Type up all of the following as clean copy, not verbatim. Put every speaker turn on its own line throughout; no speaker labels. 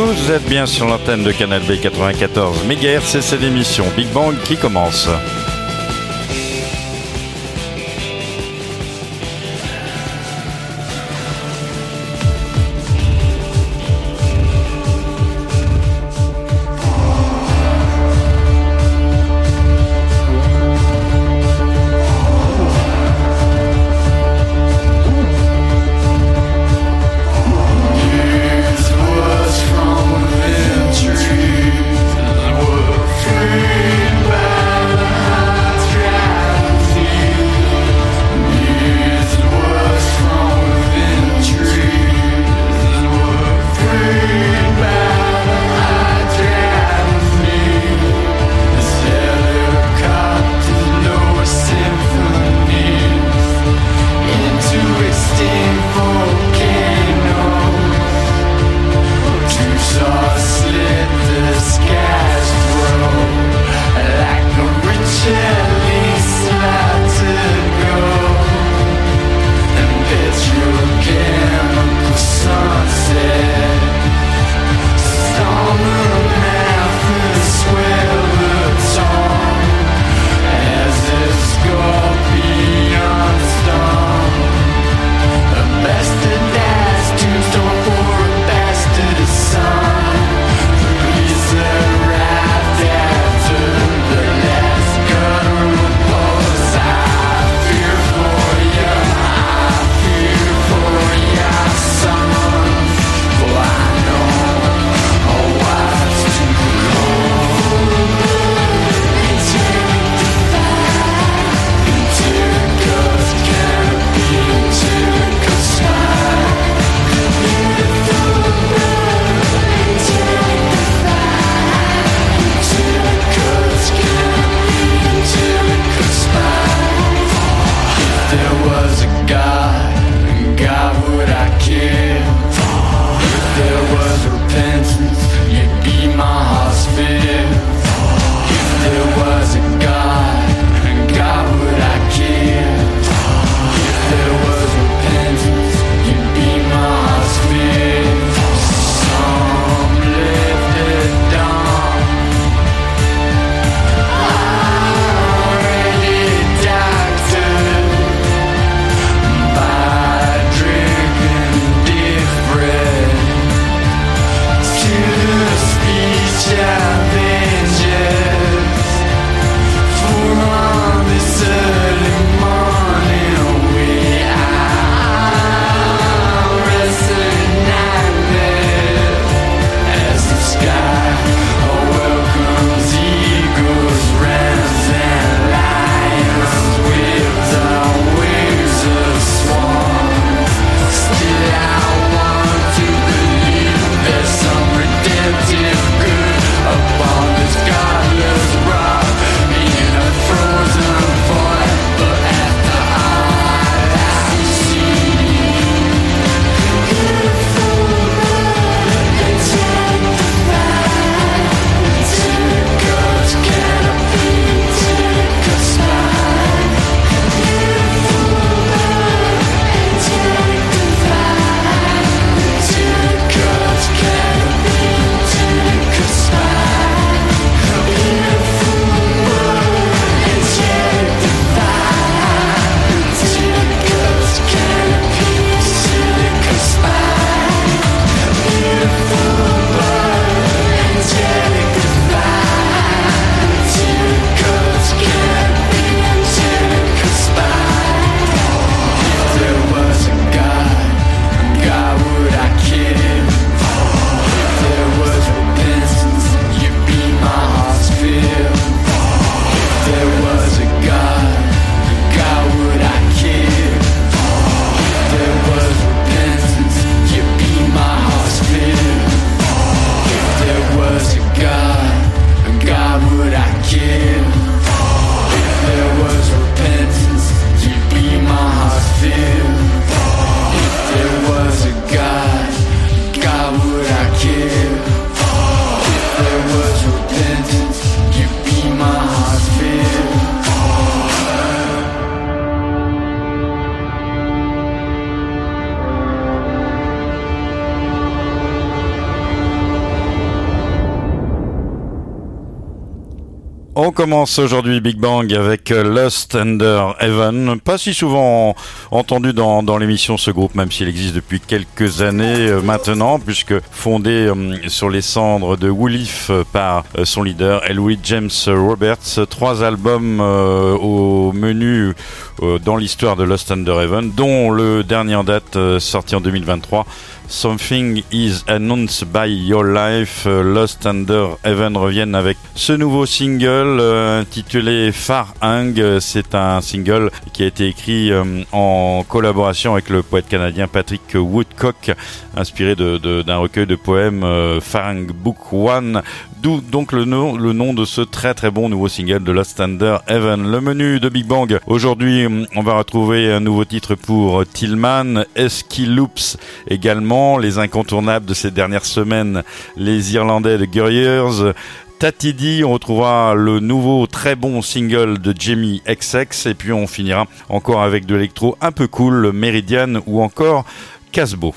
Vous êtes bien sur l'antenne de Canal B 94 MHz et c'est l'émission Big Bang qui commence.
J'avais
On commence aujourd'hui Big Bang avec Lost Under Heaven. Pas si souvent entendu dans l'émission ce groupe, même s'il existe depuis quelques années maintenant, puisque fondé sur les cendres de Woolif par son leader Elwood James Roberts. 3 albums au menu dans l'histoire de Lost Under Heaven, dont le dernier en date sorti en 2023. Something is announced by your life. Lost Under Heaven reviennent avec ce nouveau single intitulé Far Hang. C'est un single qui a été écrit en collaboration avec le poète canadien Patrick Woodcock, inspiré d'un recueil de poèmes Far Hang Book 1, d'où donc le nom de ce très très bon nouveau single de Lost Under Heaven. Le menu de Big Bang, aujourd'hui on va retrouver un nouveau titre pour Tillman, Esky Loops également, les incontournables de ces dernières semaines, les Irlandais de Gurriers, Tatidi, on retrouvera le nouveau très bon single de Jamie XX, et puis on finira encore avec de l'électro un peu cool, Meridian ou encore Casbo.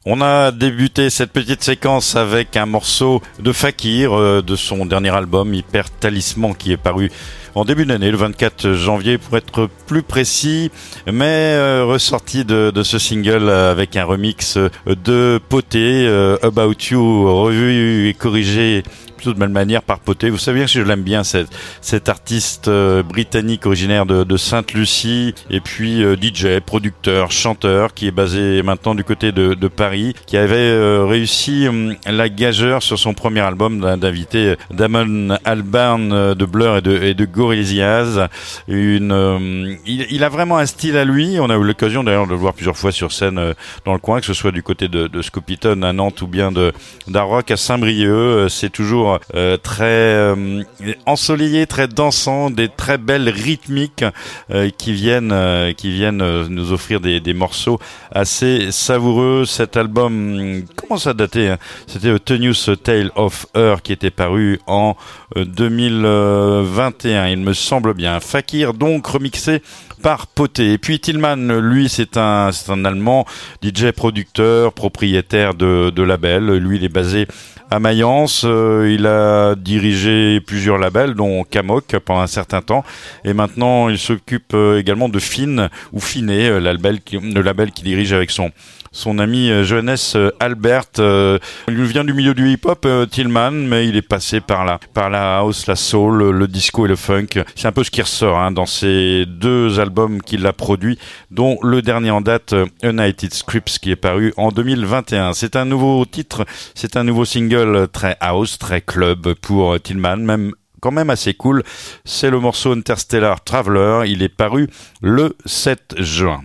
On a débuté cette petite séquence avec un morceau de Fakir de son dernier album Hyper Talisman qui est paru en début d'année, le 24 janvier pour être plus précis, mais ressorti de ce single avec un remix de Poté, About You, revu et corrigé plutôt de belle manière par Poté. Vous savez que je l'aime bien, cet artiste britannique originaire de Sainte-Lucie, et puis DJ, producteur, chanteur, qui est basé maintenant du côté de Paris, qui avait réussi la gageure sur son premier album d'inviter Damon Albarn de Blur et de Gorillaz. Il a vraiment un style à lui. On a eu l'occasion d'ailleurs de le voir plusieurs fois sur scène dans le coin, que ce soit du côté de Scopitone à Nantes ou bien d'Arroc à Saint-Brieuc. C'est toujours très ensoleillé, très dansant, des très belles rythmiques qui viennent nous offrir des morceaux assez savoureux. Cet album commence à dater, hein. C'était A Tenuous Tale of Her qui était paru en 2021, il me semble bien. Fakir donc remixé par Poté. Et puis Tillman, lui, c'est un Allemand, DJ producteur, propriétaire de label. Lui, il est basé à Mayence. Il a dirigé plusieurs labels, dont Camok pendant un certain temps. Et maintenant, il s'occupe également de Fine ou Finé, le label qu'il dirige avec son ami Johannes Albert. Il vient du milieu du hip-hop, Tillman, mais il est passé par la house, la soul, le disco et le funk. C'est un peu ce qui ressort dans ces deux albums qu'il a produits, dont le dernier en date, United Scripts, qui est paru en 2021. C'est un nouveau titre, c'est un nouveau single très house, très club pour Tillman, quand même assez cool. C'est le morceau Interstellar Traveler. Il est paru le 7 juin.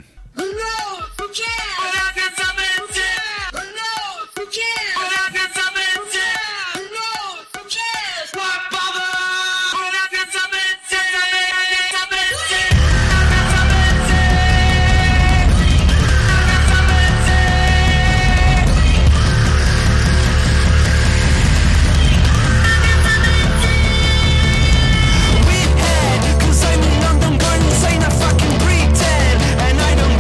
I don't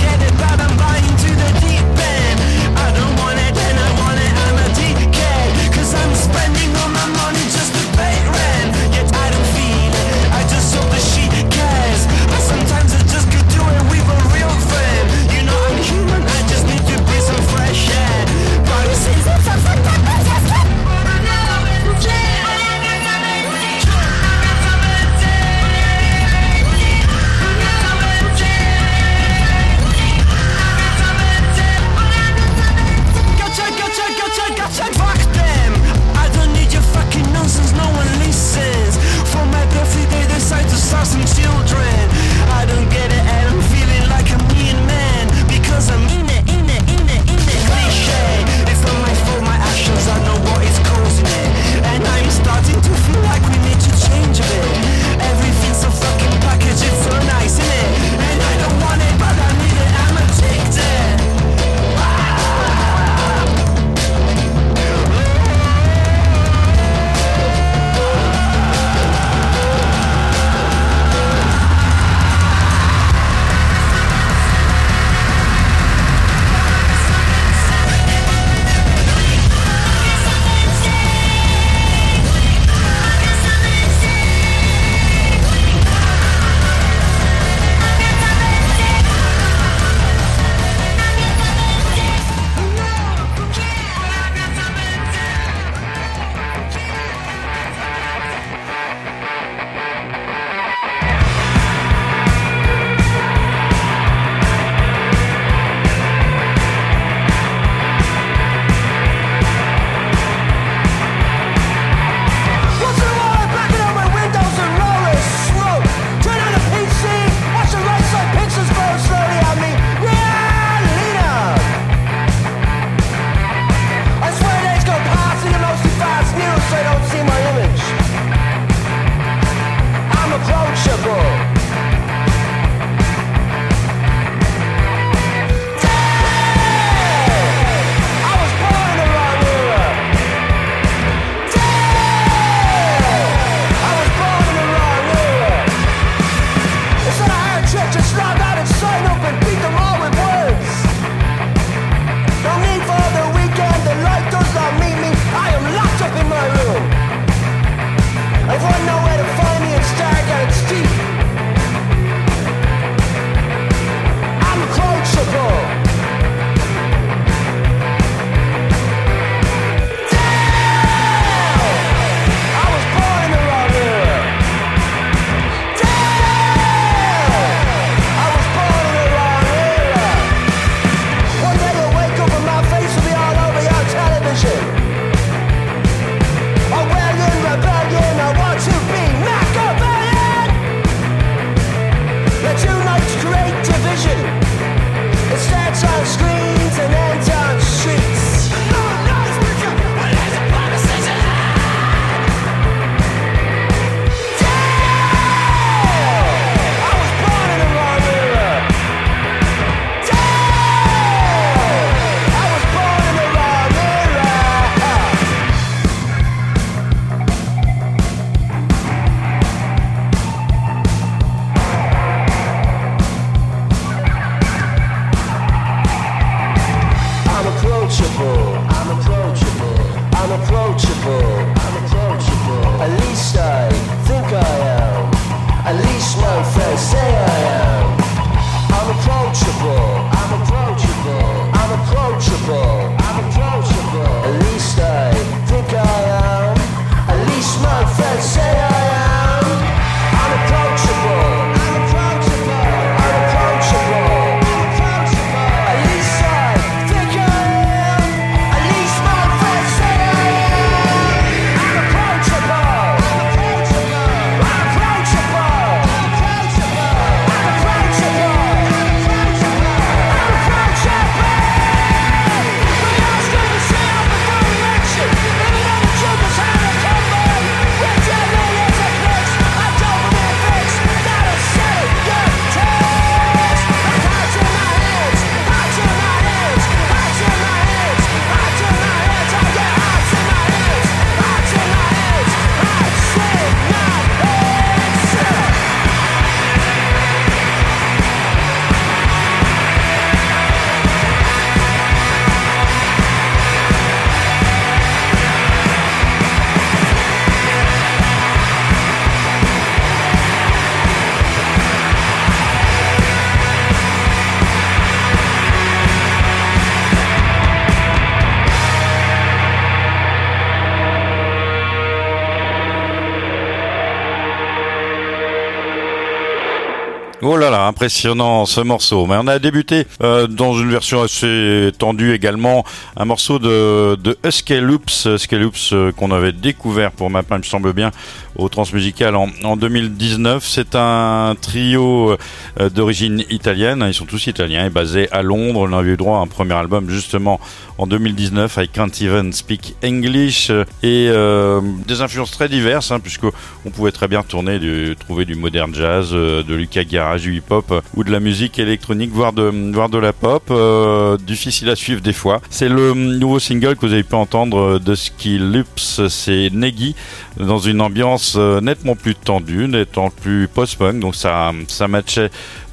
Oh là là, impressionnant ce morceau. Mais on a débuté dans une version assez tendue également, un morceau de Husky Loops qu'on avait découvert pour ma part, il me semble bien, au Transmusical en 2019. C'est un trio d'origine italienne, ils sont tous italiens et basés à Londres. On avait eu droit à un premier album justement en 2019 avec Can't Even Speak English et des influences très diverses, puisque on pouvait très bien trouver du modern jazz, de Lucas Garage, du hip-hop ou de la musique électronique, voire de la pop, difficile à suivre des fois. C'est le nouveau single que vous avez pu entendre de Husky Loops, c'est Neggy, dans une ambiance nettement plus tendue, nettement plus post-punk, donc ça matchait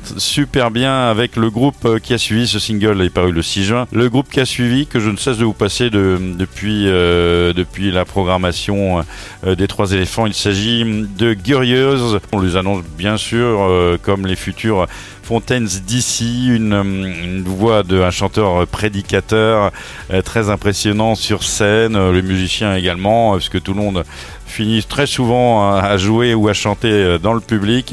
super bien avec le groupe qui a suivi. Ce single est paru le 6 juin. Le groupe qui a suivi, que je ne cesse de vous passer depuis la programmation des Trois Éléphants, il s'agit de Gurieuse. On les annonce bien sûr comme les futurs Fontaines d'ici, une voix d'un chanteur prédicateur très impressionnant sur scène, les musiciens également, parce que tout le monde finit très souvent à jouer ou à chanter dans le public.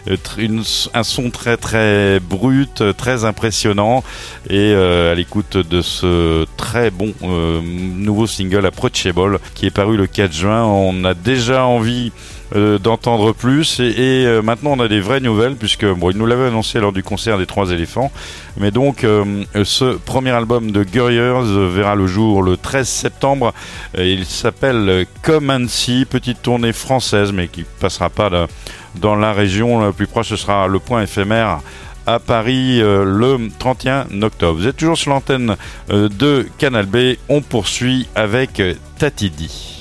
Un son très très brut, très impressionnant, et à l'écoute de ce très bon nouveau single Approachable qui est paru le 4 juin, on a déjà envie d'entendre plus et maintenant on a des vraies nouvelles, puisque ils nous l'avaient annoncé lors du concert des Trois Éléphants, mais donc ce premier album de Gurieuse verra le jour le 13 septembre. Il s'appelle Come and See, petite tournée française mais qui passera pas dans la région. La plus proche, ce sera le point éphémère à Paris le 31 octobre. Vous êtes toujours sur l'antenne de Canal B. On poursuit avec Tatidi.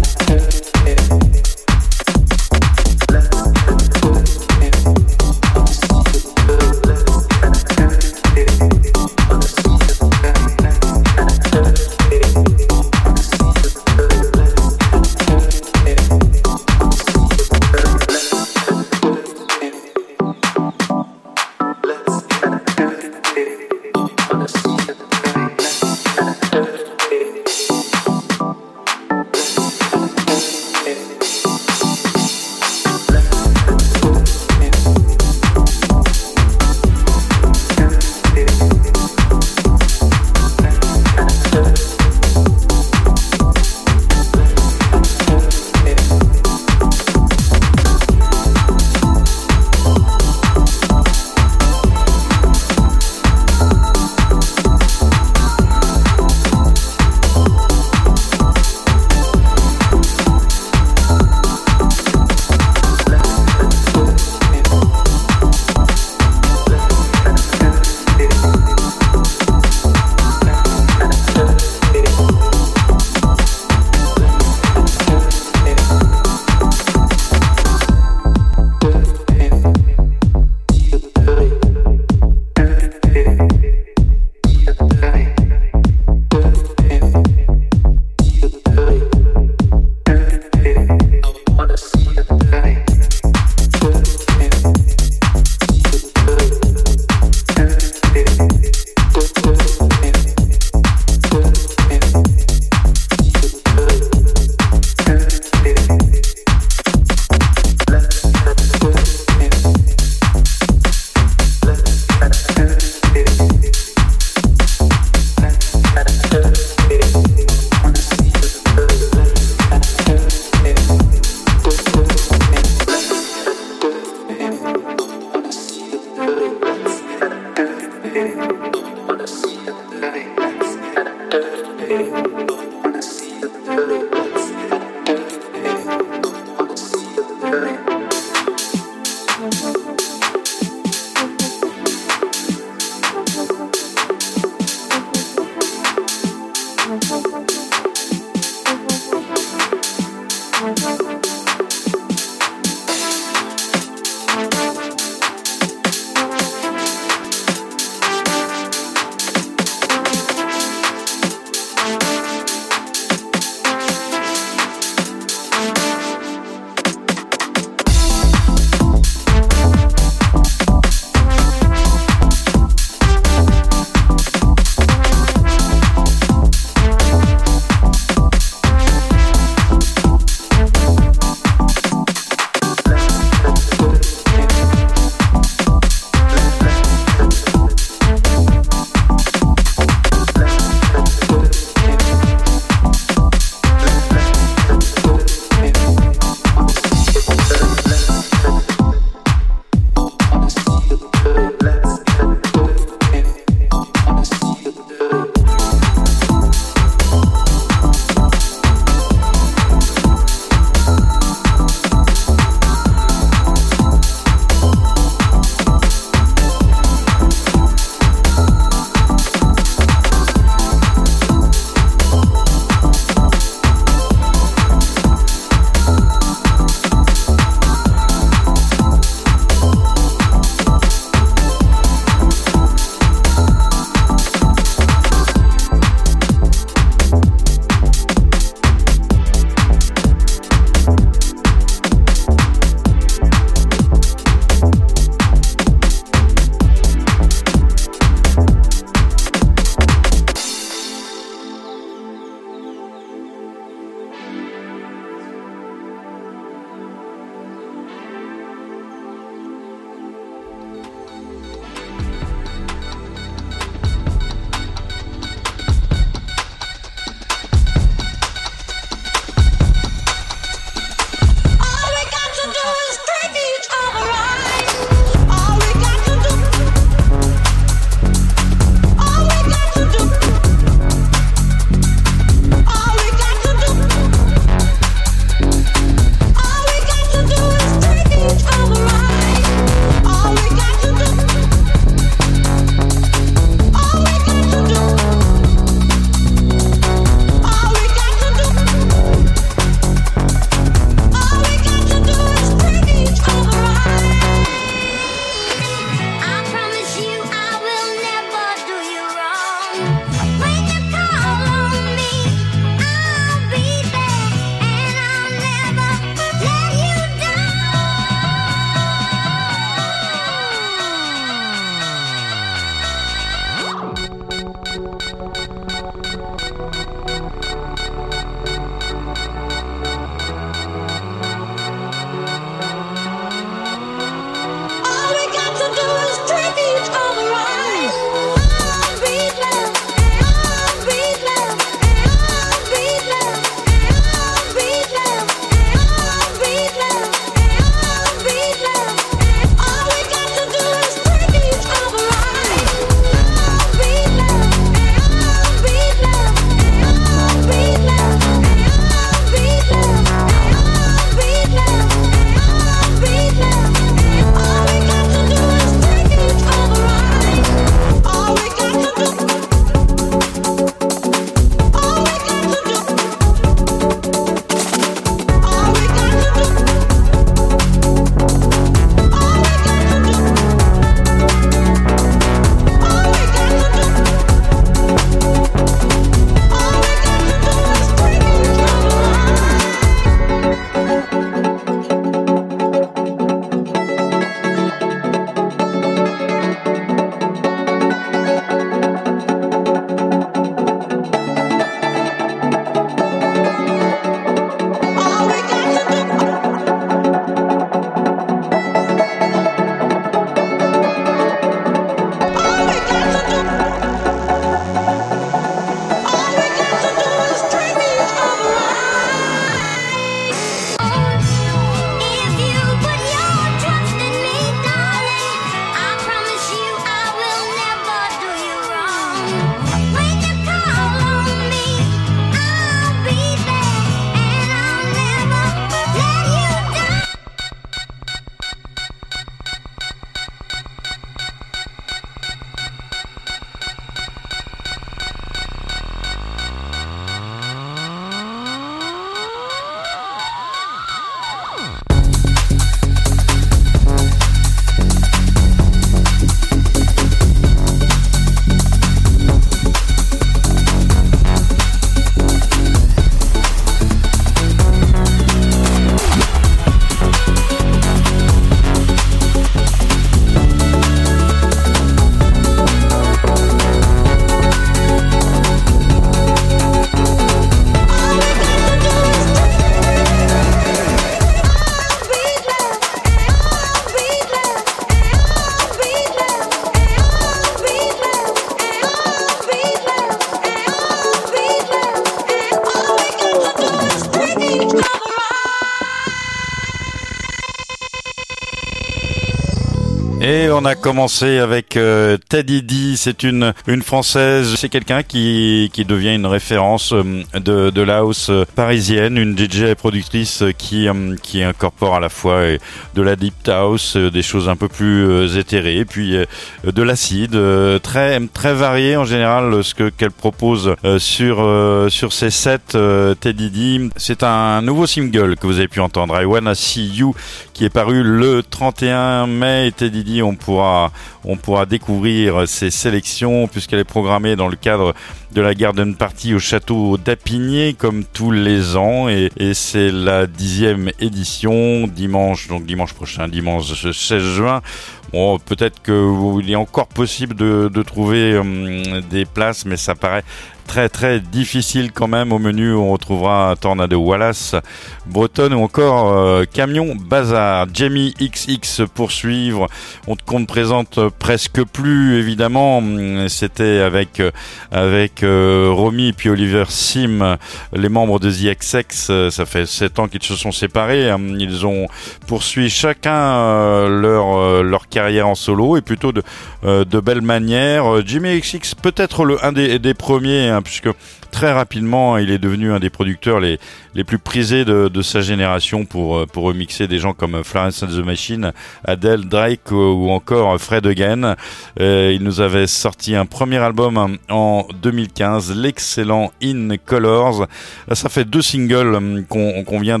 on a commencé avec Teddy D, c'est une française, c'est quelqu'un qui devient une référence de la house parisienne, une DJ productrice qui incorpore à la fois de la deep house, des choses un peu plus éthérées, puis de l'acide, très très varié en général ce qu'elle propose sur ses sets. Teddy D, c'est un nouveau single que vous avez pu entendre, I Wanna See You, qui est paru le 31 mai. Teddy D, on pourra découvrir ses sélections puisqu'elle est programmée dans le cadre de la Garden Party au château d'Apigné comme tous les ans, et c'est la 10e édition, dimanche prochain, dimanche 16 juin. Bon, peut-être qu'il est encore possible de trouver des places, mais ça paraît très très difficile quand même. Au menu, on retrouvera Tornado Wallace, Bretonne ou encore Camion Bazar. Jamie XX poursuivre. On ne présente presque plus évidemment. C'était avec Romy et puis Oliver Sim, les membres de The XX. Ça fait 7 ans qu'ils se sont séparés. Ils ont poursuivi chacun leur carrière en solo, et plutôt de belle manière. Jamie XX peut-être un des premiers, puisque très rapidement il est devenu un des producteurs les plus prisés de sa génération pour remixer des gens comme Florence and the Machine, Adele, Drake ou encore Fred Again. Il nous avait sorti un premier album en 2015, l'excellent In Colors. Ça fait 2 singles qu'on vient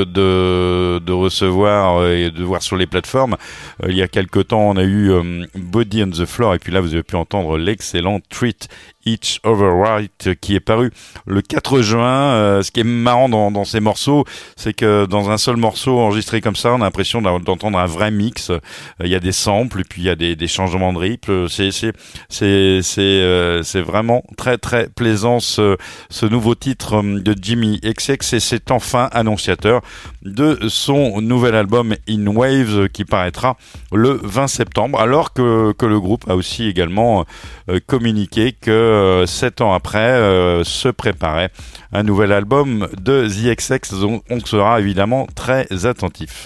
de recevoir et de voir sur les plateformes. Il y a quelque temps, on a eu Body on the Floor, et puis là vous avez pu entendre l'excellent Treat Each Other Right, qui est paru le 4 juin. Ce qui est marrant dans ces morceaux, c'est que dans un seul morceau enregistré comme ça, on a l'impression d'entendre un vrai mix. Il y a des samples, et puis il y a des changements de rythme. C'est vraiment très très plaisant ce nouveau titre de Jamie XX, et c'est enfin annonciateur de son nouvel album In Waves qui paraîtra le 20 septembre, alors que le groupe a aussi également communiqué que 7 ans après se préparait un nouvel album de The XX, donc on sera évidemment très attentif.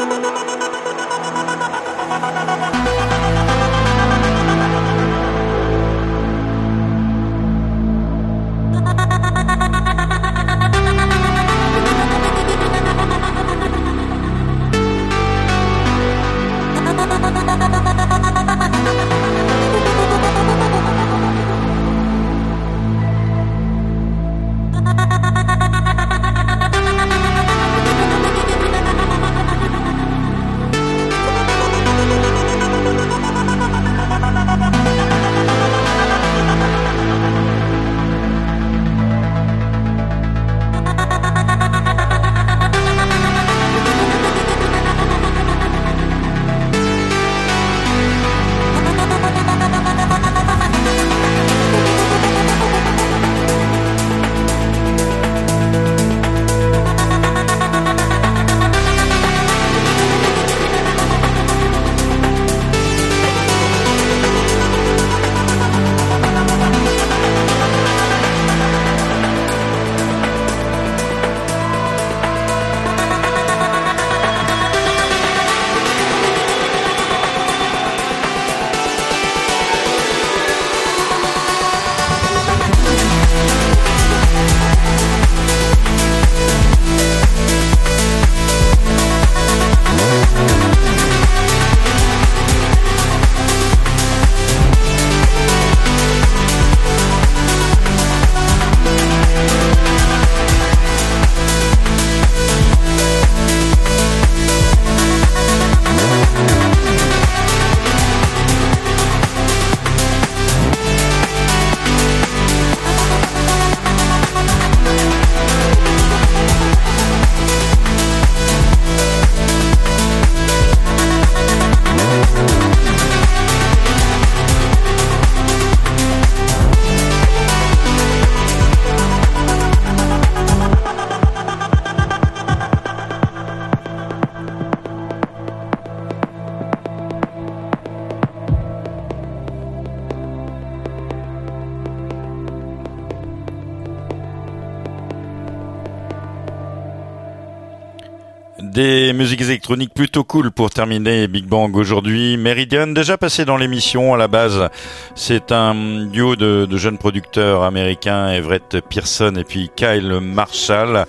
Des musiques électroniques plutôt cool pour terminer Big Bang aujourd'hui. Meridian, déjà passé dans l'émission à la base. C'est un duo de jeunes producteurs américains, Everett Pearson et puis Kyle Marshall.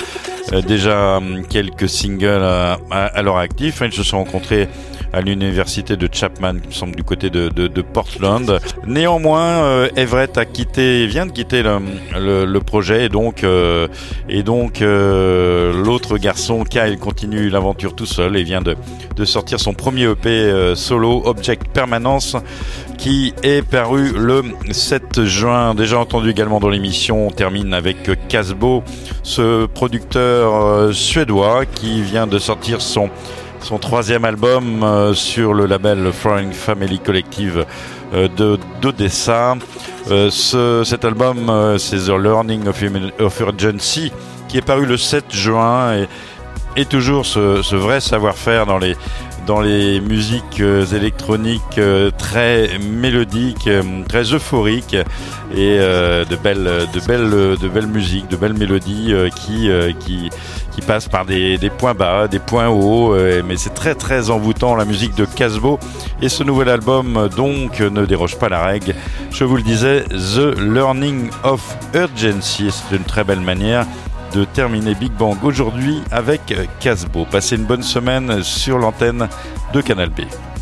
Déjà quelques singles à leur actif. Ils se sont rencontrés à l'université de Chapman, qui me semble du côté de Portland. Néanmoins, Everett vient de quitter le projet et donc l'autre garçon, Kyle, continue l'aventure tout seul et vient de sortir son premier EP solo, Object Permanence, qui est paru le 7 juin. Déjà entendu également dans l'émission. On termine avec Casbo, ce producteur suédois qui vient de sortir son troisième album sur le label Foreign Family Collective d'Odessa. Cet album, c'est The Learning of Urgency, qui est paru le 7 juin et toujours ce vrai savoir-faire dans les musiques électroniques très mélodiques, très euphoriques et de belles musiques, de belles mélodies qui passent par des points bas, des points hauts, mais c'est très très envoûtant la musique de Casbo et ce nouvel album donc ne déroge pas la règle. Je vous le disais, The Learning of Urgency, c'est une très belle manière de terminer Big Bang aujourd'hui avec Casbo. Passez une bonne semaine sur l'antenne de Canal B.